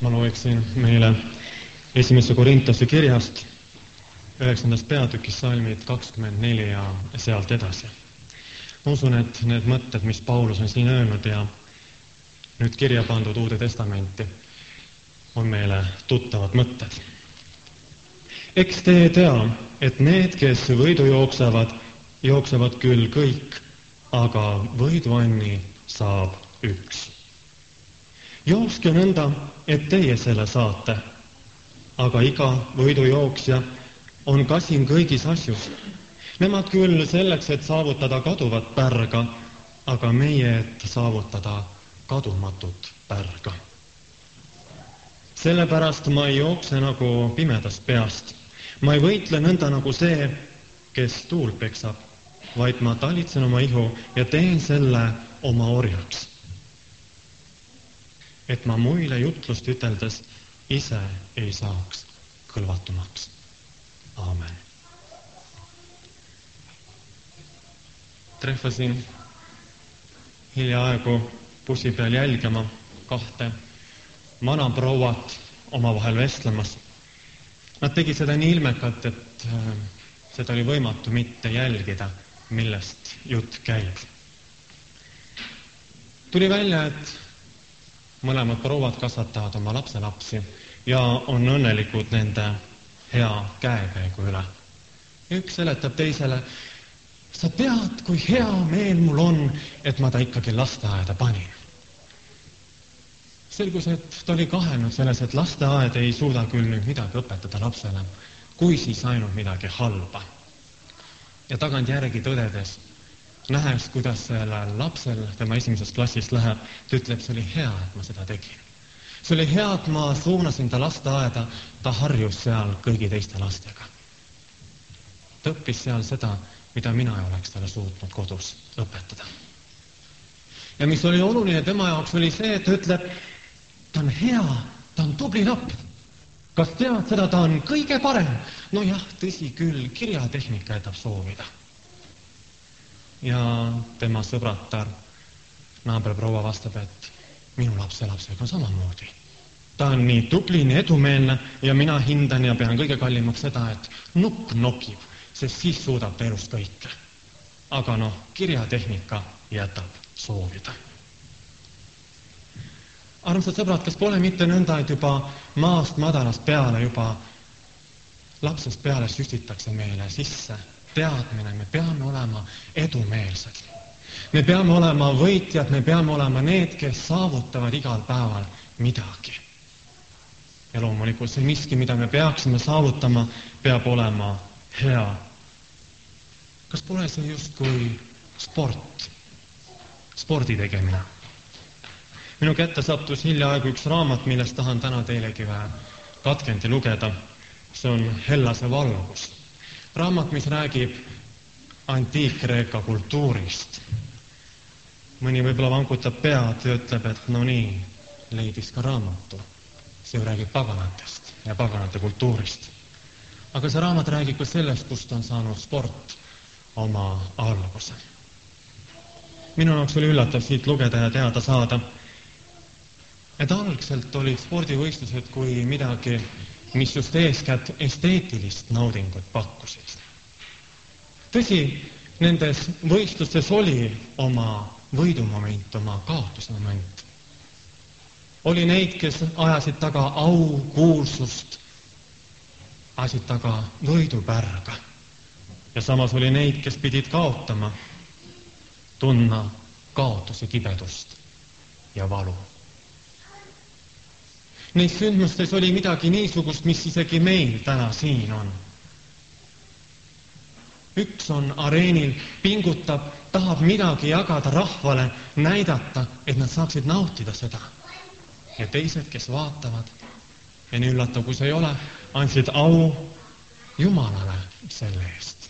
Ma loeksin meile esimese Korintuse kirjast 9. peatükis salmid 24 ja sealt edasi. Ma usun, et need mõtted, mis Paulus on siin öelnud ja nüüd kirja pandud Uude Testamenti, on meile tuttavad mõtted. Eks te tea, et need, kes võidu jooksevad küll kõik, aga võiduanni saab üks. Jookske nõnda, et teie selle saate, aga iga võidujooksja on kasin kõigis asjus. Nemad küll selleks, et saavutada kaduvat pärga, aga meie, et saavutada kadumatut pärga. Sellepärast ma ei jookse nagu pimedast peast. Ma ei võitle nõnda nagu see, kes tuul peksab, vaid ma talitsen oma ihu ja teen selle oma orjaks. Et ma muile jutlust üteldes ise ei saaks kõlvatumaks. Aamen. Trehvasin hiljaaegu bussi peal jälgima 2 manaprouat omavahel vestlemas. Nad tegi seda nii ilmekalt, et seda oli võimatu mitte jälgida, millest jutt käib. Tuli välja, et mõlemad prouad kasvatavad oma lapselapsi ja on õnnelikud nende hea käekäigu üle. Üks seletab teisele, sa tead, kui hea meel mul on, et ma ta ikkagi lasteaeda panin. Selgus, et ta oli kahelnud selles, et lasteaed ei suuda küll nüüd midagi õpetada lapsele, kui siis ainult midagi halba. Ja tagant järgi tõdedes, nähes, kuidas sellel lapsel tema 1. klassist läheb, ta ütleb, see oli hea, et ma seda tegin. See oli hea, et ma suunasin ta lasteaeda, ta harjus seal kõigi teiste lastega. Ta õppis seal seda, mida mina ei oleks talle suutnud kodus õpetada. Ja mis oli oluline tema jaoks oli see, et ta ütleb, ta on hea, ta on tubli laps. Kas tead seda, ta on kõige parem? No jah, tõsi küll, kirjatehnika jätab soovida. Ja tema sõbratar, naaberproua vastab, et minu lapselapsega on samamoodi. Ta on nii tubli, nii edumeelne ja mina hindan ja pean kõige kallimaks seda, et nupp nokib, sest siis suudab ta elust kõike. Aga kirjatehnika jätab soovida. Armsad sõbrad, kas pole mitte nõnda, et juba maast madalast peale, juba lapsest peale süstitakse meile sisse teadmine, me peame olema edumeelsed. Me peame olema võitjad, me peame olema need, kes saavutavad igal päeval midagi. Ja loomulikult see miski, mida me peaksime saavutama, peab olema hea. Kas pole see just kui sport? Spordi tegemine. Minu kätte sattus hiljaaegu üks raamat, millest tahan täna teilegi vähe katkendi lugeda. See on Hellase valgus. Raamat, mis räägib antiik-Kreeka kultuurist. Mõni võib-olla vankutab pead ja ütleb, et no nii, leidis ka raamatu. See räägib paganatest ja paganate kultuurist. Aga see raamat räägib ka sellest, kust on saanud sport oma alguse. Minu jaoks oli üllatav siit lugeda ja teada saada, et algselt olid spordivõistlused kui midagi, mis just eeskätt esteetilist naudingut pakkusid. Tõsi, nendes võistlustes oli oma võidumoment, oma kaotusmoment. Oli neid, kes ajasid taga au, kuulsust, ajasid taga võidupärga. Ja samas oli neid, kes pidid kaotama, tundma kaotuse kibedust ja valu. Neis sündmustes oli midagi niisugust, mis isegi meil täna siin on. Üks on areenil, pingutab, tahab midagi jagada rahvale, näidata, et nad saaksid nautida seda. Ja teised, kes vaatavad, ja nii üllatav, kui see ei ole, andsid au Jumalale selle eest.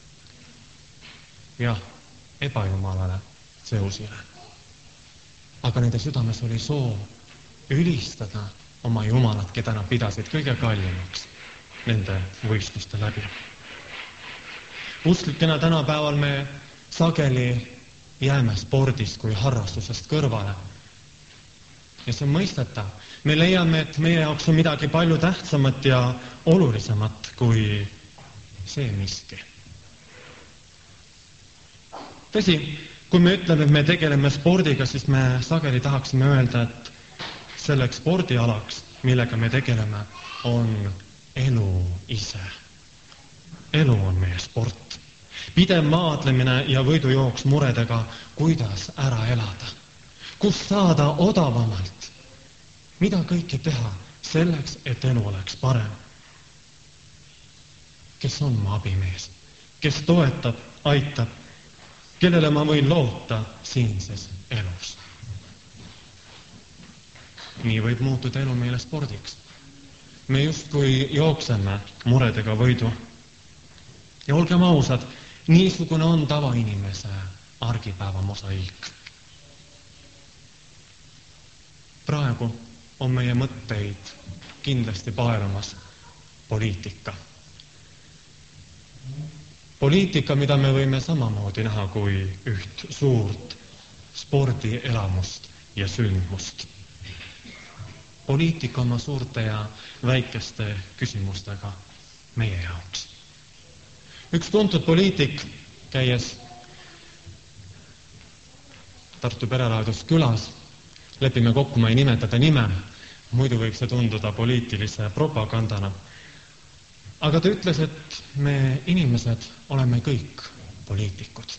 Jah, ebajumalale, Zeusile. Aga nende südames oli soov ülistada oma jumalat, keda nad pidasid kõige kallimaks nende võistluste läbi. Usklikena tänapäeval me sageli jääme spordist kui harrastusest kõrvale. Ja see on mõistetav, Me leiame, et meie jaoks on midagi palju tähtsamat ja olulisemat kui see miski. Tõsi, kui me ütleme, et me tegeleme spordiga, siis me sageli tahaksime öelda, et selleks spordialaks, millega me tegeleme, on elu ise. Elu on meie sport. Pidev maadlemine ja võidujooks muredega, kuidas ära elada. Kus saada odavamalt? Mida kõike teha selleks, et elu oleks parem? Kes on mu abimees? Kes toetab, aitab? Kellele ma võin loota siinses elus? Nii võib muutuda elu meile spordiks. Me justkui jookseme muredega võidu. Ja olgem ausad, niisugune on tavainimese argipäeva mosaiik. Praegu on meie mõtteid kindlasti paelumas poliitika. Poliitika, mida me võime samamoodi näha kui üht suurt spordielamust ja sündmust. Poliitika oma suurte ja väikeste küsimustega meie jaoks. Üks tuntud poliitik, käies Tartu perelaadus külas, lepime kokku, ma ei nimetada nime, muidu võib see tunduda poliitilise propagandana. Aga ta ütles, et me inimesed oleme kõik poliitikud.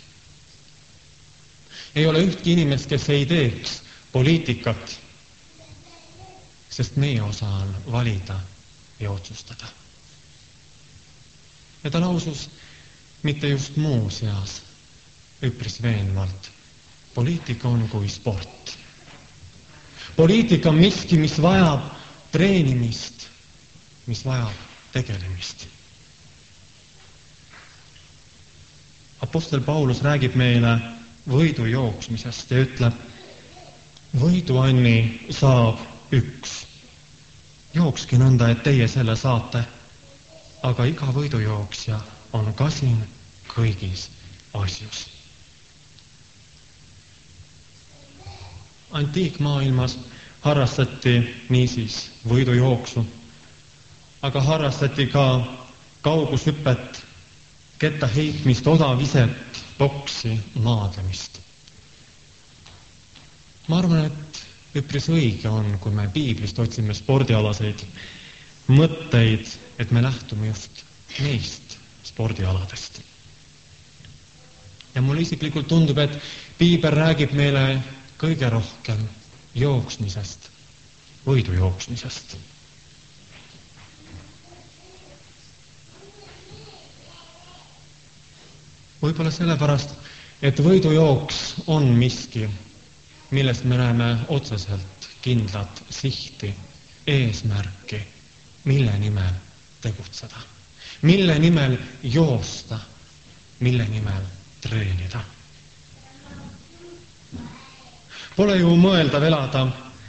Ei ole ühtki inimest, kes ei teeks poliitikat, sest meie osa on valida ja otsustada. Ja ta lausus mitte just muu seas üpris veenvalt. Poliitika on kui sport. Poliitika on miski, mis vajab treenimist, mis vajab tegelemist. Apostel Paulus räägib meile võidu jooksmisest ja ütleb, võiduanni saab üks. Jookski nõnda, et teie selle saate, aga iga võidujooksja on kasin kõigis asjus. Antiikmaailmas harrastati niisiis võidujooksu, aga harrastati ka kaugushüpet, kettaheitmist, odaviset, boksi, maadlemist. Ma arvan, et üpris õige on, kui me piiblist otsime spordialaseid mõtteid, et me lähtume just neist spordialadest. Ja mulle isiklikult tundub, et piibel räägib meile kõige rohkem jooksmisest, võidujooksmisest. Võib-olla sellepärast, et võidujooks on miski, millest me näeme otseselt kindlat sihti, eesmärki, mille nimel tegutseda, mille nimel joosta, mille nimel treenida. Pole ju mõeldav elada,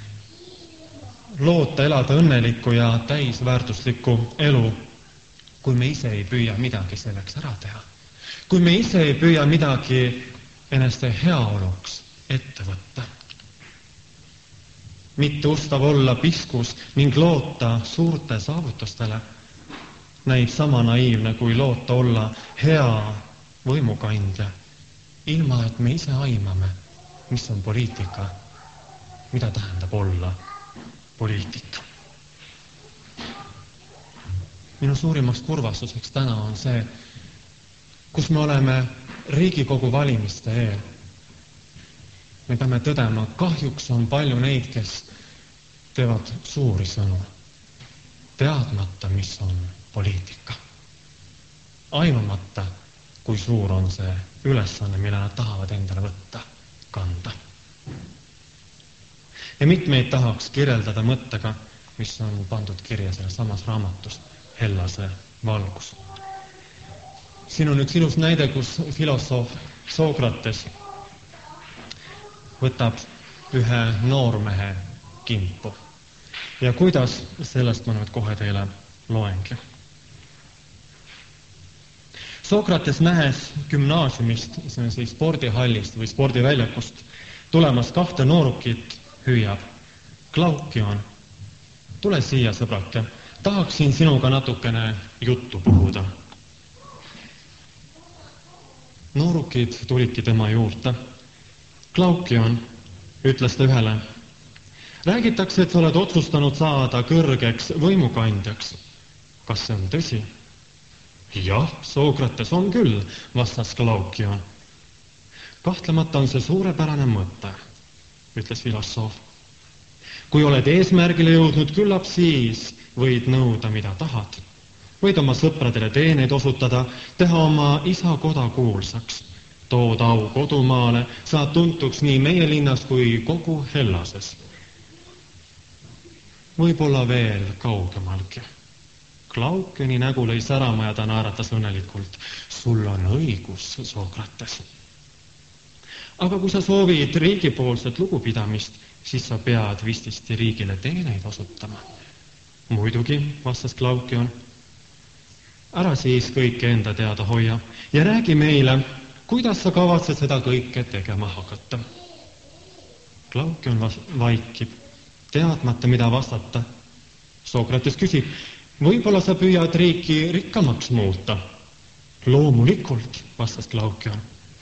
loota elada õnnelikku ja täisväärtuslikku elu, kui me ise ei püüa midagi selleks ära teha. Kui me ise ei püüa midagi eneste heaoluks ette võtta. Mitte ustav olla piskus ning loota suurte saavutustele näib sama naiivne kui loota olla hea võimukandja, ilma et me ise aimame, mis on poliitika, mida tähendab olla poliitik. Minu suurimaks kurvastuseks täna on see, kus me oleme Riigikogu valimiste eel. Me peame tõdema, kahjuks on palju neid, kes teevad suuri sõnu, teadmata, mis on poliitika. Aimamata, kui suur on see ülesanne, mille nad tahavad endale võtta, kanda. Ja mitmeid tahaks kirjeldada mõttega, mis on pandud kirja selles samas raamatus, Hellase valgus. Siin on üks ilus näide, kus filosoof Sokrates võtab ühe noormehe kimpu. Ja kuidas, sellest ma nüüd kohe teile loengi. Sokrates nähes gümnaasiumist, see on siis spordihallist või spordiväljakust, tulemas kahte noorukit hüüab. Klaukion, tule siia, sõbrake, tahaksin sinuga natukene juttu puhuda. Noorukid tulidki tema juurde. Klaukion, ütles ta ühele, räägitakse, et sa oled otsustanud saada kõrgeks võimukandjaks. Kas see on tõsi? Jah, Sokrates, on küll, vastas Klaukion. Kahtlemata on see suurepärane mõte, ütles filosoof. Kui oled eesmärgile jõudnud, küllap siis võid nõuda, mida tahad. Võid oma sõpradele teeneid osutada, teha oma isa koda kuulsaks. Tood au kodumaale, saad tuntuks nii meie linnas kui kogu Hellases. Võib-olla veel kaugemalgi. Klaukioni nägu lõi särama ja ta naeratas õnnelikult. Sul on õigus, Sokrates. Aga kui sa soovid riigipoolset lugupidamist, siis sa pead vististi riigile teeneid osutama. Muidugi, vastas Klaukion. Ära siis kõike enda teada hoia ja räägi meile, kuidas sa kavatsed seda kõike tegema hakata. Klaukion vaikib, teadmata, mida vastata. Sokrates küsib, võib-olla sa püüad riiki rikkamaks muuta? Loomulikult, vastas Klaukion.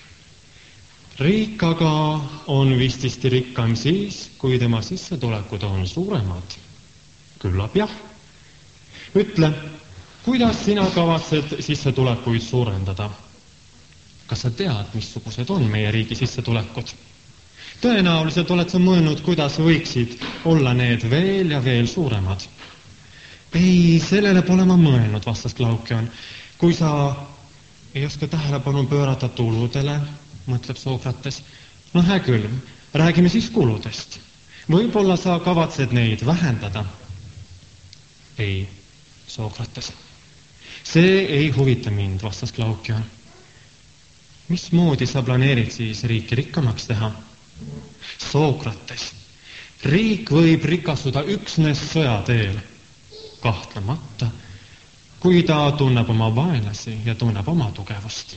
Riik aga on vististi rikkam siis, kui tema sissetulekud on suuremad. Küllap jah. Ütle, kuidas sina kavatsed sissetulekuid suurendada? Kas sa tead, missugused on meie riigi sissetulekud? Tõenäoliselt oled sa mõelnud, kuidas võiksid olla need veel ja veel suuremad. Ei, sellele pole ma mõelnud, vastas Klaukion. Kui sa ei oska tähelepanu pöörata tuludele, mõtleb Sokrates. No hää küll, räägime siis kuludest. Võib-olla sa kavatsed neid vähendada? Ei, Sokrates. See ei huvita mind, vastas Klaukion. Mismoodi sa planeerid siis riiki rikkamaks teha? Sokrates, riik võib rikastuda üksnes sõjateel. Kahtlemata, kui ta tunneb oma vaenlasi ja tunneb oma tugevust.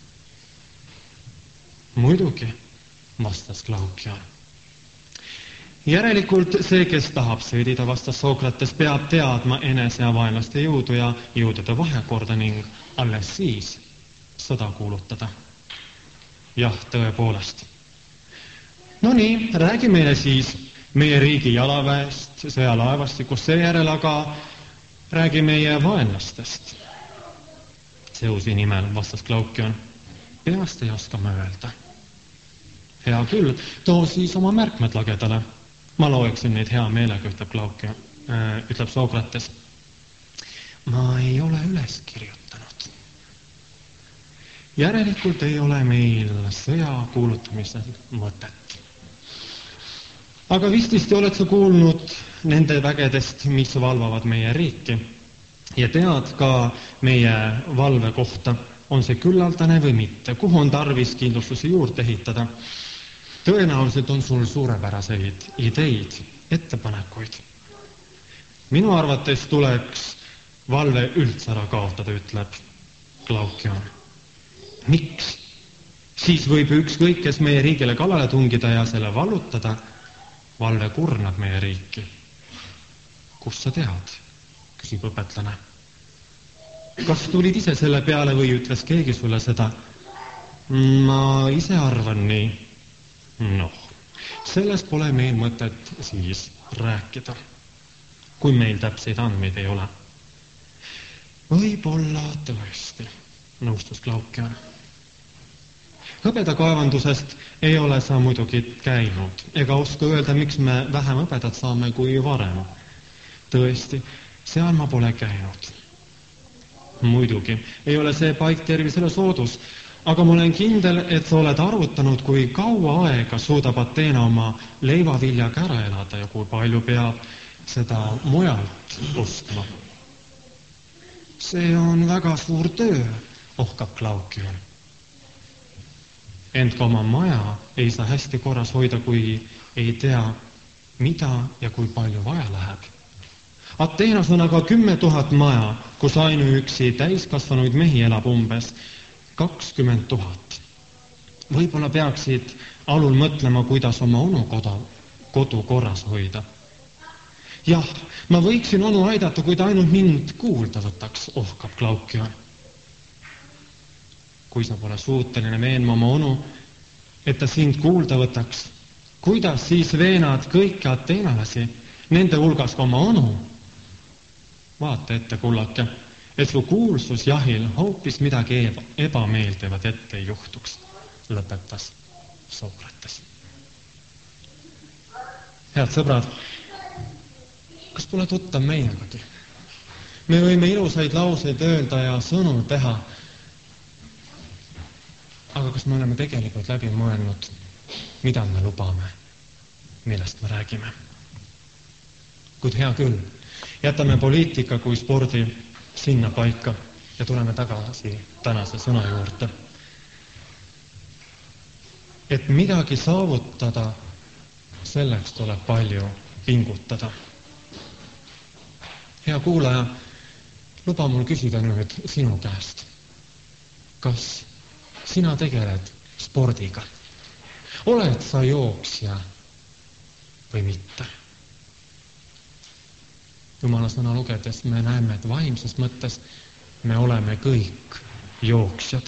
Muidugi, vastas Klaukion. Järelikult see, kes tahab sõdida, vastas Sokrates, peab teadma enese ja vaenlaste jõudu ja jõudude vahekorda ning alles siis sõda kuulutada. Jah, tõepoolest. No nii, räägi meile siis meie riigi jalaväest, sõjalaevastikust, seejärel aga räägi meie vaenlastest. Zeusi nimel, vastas Klaukion. Peast ei oska ma öelda. Hea küll, too siis oma märkmed lagedale. Ma loeksin neid hea meelega, ütleb Sokrates. Ma ei ole üles kirjutanud. Järelikult ei ole meil sõja kuulutamisel mõtet. Aga vististi oled sa kuulnud nende vägedest, mis valvavad meie riiki ja tead ka meie valve kohta, on see küllaldane või mitte, kuhu on tarvis kindlustusi juurde ehitada. Tõenäoliselt on sul suurepäraseid ideid, ettepanekuid. Minu arvates tuleks valve üldse ära kaotada, ütleb Klaukion. Miks? Siis võib ükskõik, kes meie riigile kallale tungida ja selle vallutada. Valve kurnab meie riiki. Kus sa tead? Küsib õpetlane. Kas tulid ise selle peale või ütles keegi sulle seda? Ma ise arvan nii. Noh, selles pole meil mõtet siis rääkida, kui meil täpseid andmeid ei ole. Võib-olla tõesti, nõustus Klaukion. Hõbedakaevandusest ei ole sa muidugi käinud, ega oska öelda, miks me vähem hõbedat saame kui varem. Tõesti, seal ma pole käinud. Muidugi, ei ole see paik tervisele soodus, aga ma olen kindel, et sa oled arvutanud, kui kaua aega suudab Ateena oma leivaviljaga ära elada ja kui palju peab seda mujalt ostma. See on väga suur töö, ohkab Klaukion. Ent ka oma maja ei saa hästi korras hoida, kui ei tea, mida ja kui palju vaja läheb. Ateenas on aga 10 000 maja, kus ainuüksi täiskasvanuid mehi elab umbes 20 000. Võib-olla peaksid alul mõtlema, kuidas oma onu kodu korras hoida. Jah, ma võiksin onu aidata, kui ta ainult mind kuulda võtaks, ohkab Klaukion. Kui sa pole suuteline veenma oma onu, et ta sind kuulda võtaks, kuidas siis veenad kõiki ateenalasi, nende hulgas ka oma onu? Vaata ette, kullake, et su kuulsus jahil hoopis midagi ebameeldivat ette ei juhtuks, lõpetas Sokrates. Head sõbrad, kas pole tuttav meiegagi? Me võime ilusaid lauseid öelda ja sõnu teha, aga kas me oleme tegelikult läbi mõelnud, mida me lubame, millest me räägime? Kuid hea küll, jätame poliitika kui spordi sinna paika ja tuleme tagasi tänase sõna juurde. Et midagi saavutada, selleks tuleb palju pingutada. Hea kuulaja, luba mul küsida nüüd sinu käest. Kas sina tegeled spordiga? Oled sa jooksja või mitte? Jumala sõna lugedes me näeme, et vaimses mõttes me oleme kõik jooksjad.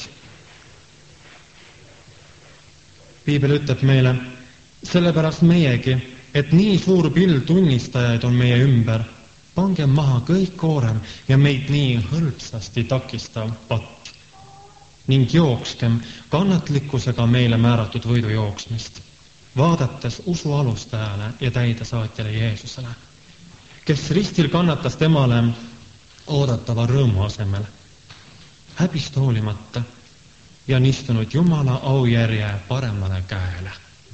Piibel ütleb meile, sellepärast meiegi, et nii suur pild tunnistajaid on meie ümber, pange maha kõik koorem ja meid nii hõlpsasti takistav patt ning jookskem kannatlikkusega meile määratud võidujooksmist, vaadates usu alustajale ja täidesaatjale Jeesusele, kes ristil kannatas temale oodatava rõõmu asemel, häbist hoolimata ja on istunud Jumala aujärje paremale käele.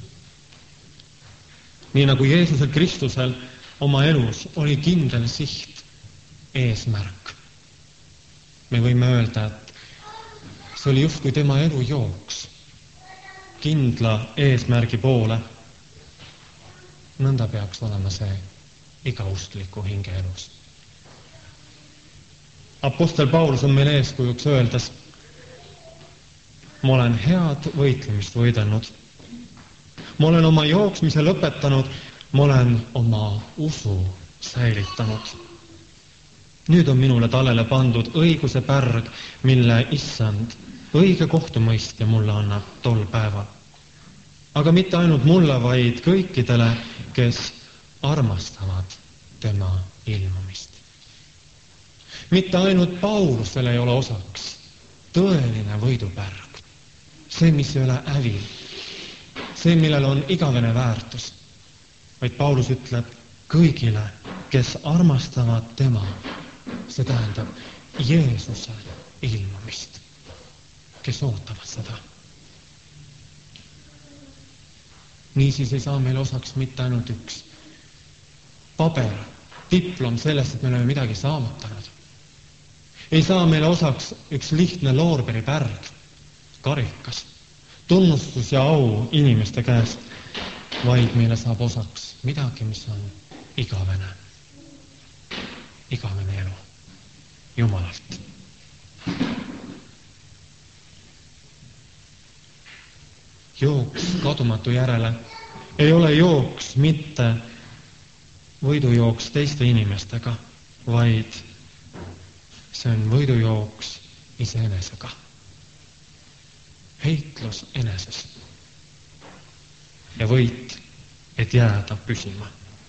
Nii nagu Jeesusel Kristusel oma elus oli kindel siht, eesmärk. Me võime öelda, et see oli justkui tema elu jooks kindla eesmärgi poole. Nõnda peaks olema see iga uskliku hinge elus. Apostel Paulus on meil eeskujuks öeldes, ma olen head võitlemist võidelnud, ma olen oma jooksmise lõpetanud, ma olen oma usu säilitanud. Nüüd on minule tallele pandud õiguse pärg, mille issand, õige kohtumõistja mulle annab tol päeval. Aga mitte ainult mulle, vaid kõikidele, kes armastavad tema ilmumist. Mitte ainult Paulusel ei ole osaks tõeline võidupärg, see, mis ei ole hävi, see, millel on igavene väärtus, vaid Paulus ütleb kõigile, kes armastavad tema, see tähendab Jeesuse ilmumist, kes ootavad seda. Niisiis ei saa meil osaks mitte ainult üks paber, diplom sellest, et me oleme midagi saavutanud. Ei saa meile osaks üks lihtne loorberi-pärg, karikas, tunnustus ja au inimeste käest, vaid meile saab osaks midagi, mis on igavene. Igavene elu Jumalalt. Jooks kadumatu järele ei ole jooks mitte võidujooks teiste inimestega, vaid see on võidujooks iseenesega. Heitlus eneses ja võit, et jääda püsima.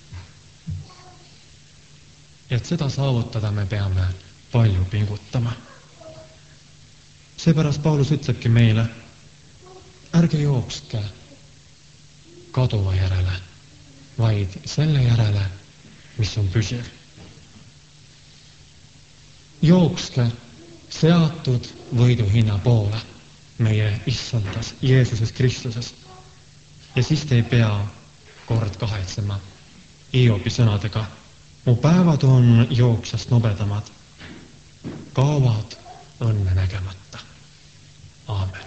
Ja et seda saavutada me peame palju pingutama. Seepärast Paulus ütlebki meile, ärge jookske kaduva järele, vaid selle järele, mis on püsiv. Jookske seatud võiduhinna poole meie issandas Jeesuses Kristuses. Ja siis te ei pea kord kahetsema Hiobi sõnadega, mu päevad on jooksjast nobedamad, kaovad õnne nägemata. Aamen.